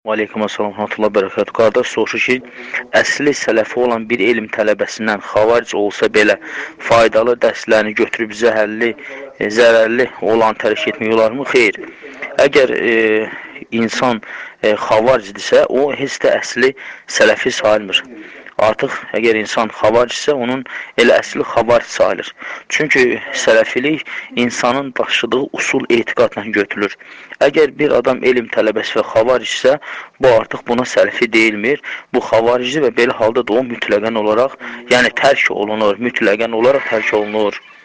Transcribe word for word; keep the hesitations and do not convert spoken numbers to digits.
Aleyküm əssalam, rahmetullah, bərəkət. Qardaş soruşur ki, əsli sələfi olan bir elm tələbəsindən xavaric olsa belə faydalı dərslərini götürüb zəhərli, e, zərərli olan tərk etmək olarmı? Xeyr. Əgər e, insan e, xavaricdirsə, o heç də əsli sələfi sayılmır. Artıq əgər insan xavaricdirsə, onun elə əsli xavaric sayılır. Çünki sələfilik insanın daşıdığı usul etiqadla götürülür. Əgər bir adam elm tələbəsi və xavaricdirsə, bu artıq buna sələfi deyilmir. Bu xavaricdir və belə halda da o mütləqən olaraq, yəni tərk olunur, mütləqən olaraq tərk olunur.